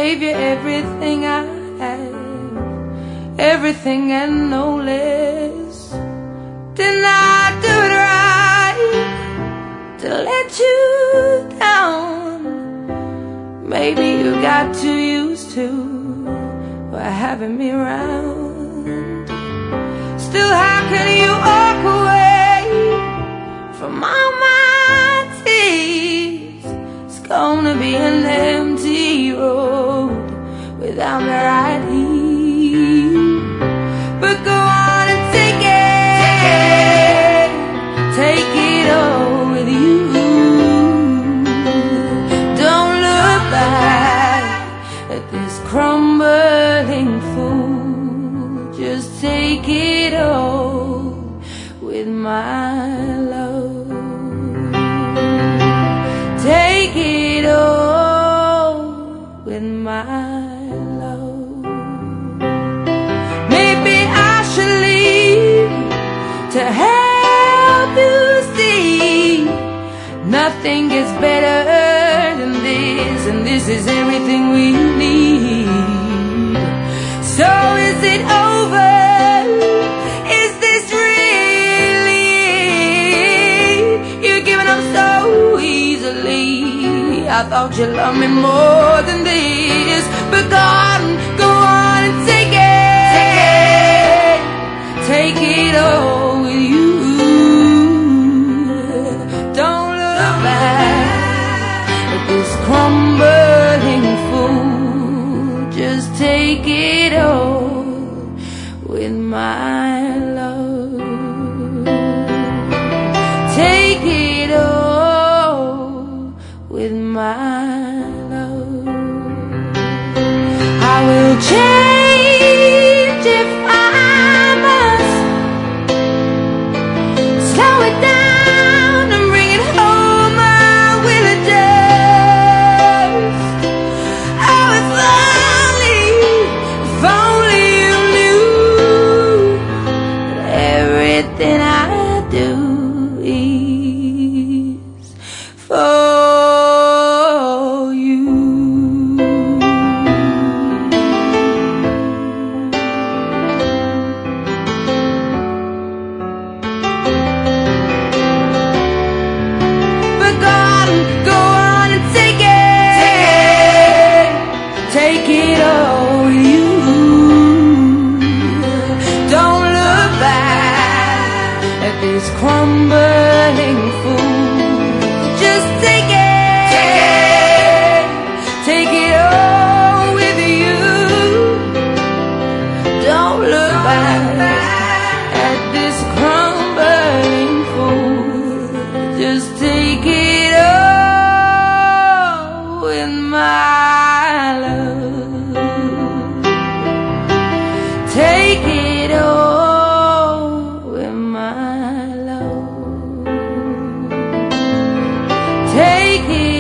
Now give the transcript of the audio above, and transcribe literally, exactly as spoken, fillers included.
gave you everything I had, everything and no less. Didn't I do it right to let you down? Maybe you got too used to having me around. Still, how can you walk away from all my tears? It's gonna be an empty road without me right here. But go on and take it, take it all with you. Don't look back at this crumbling fool. Just take it all with my love. Take it all with my love. Maybe I should leave to help you see nothing gets better than this, and this is everything we need. So is it over? Is this really it? You're giving up so easily. I thought you loved me more than this. But go on, go on and take it, take it all with you. Don't look back at this crumbling fool. Just take it all with my love. Take it all with my love. I will change if I must. Slow it down and bring it home. I will adjust. Oh, if only, if only you knew that everything I do is for you. But go on, go on and take it, take it all with you. Don't look back at this crumbling fool. Just take it, take it all with you. Don't look back at this crumbling fool. Just take it all with my love. Take it all with my love. Take it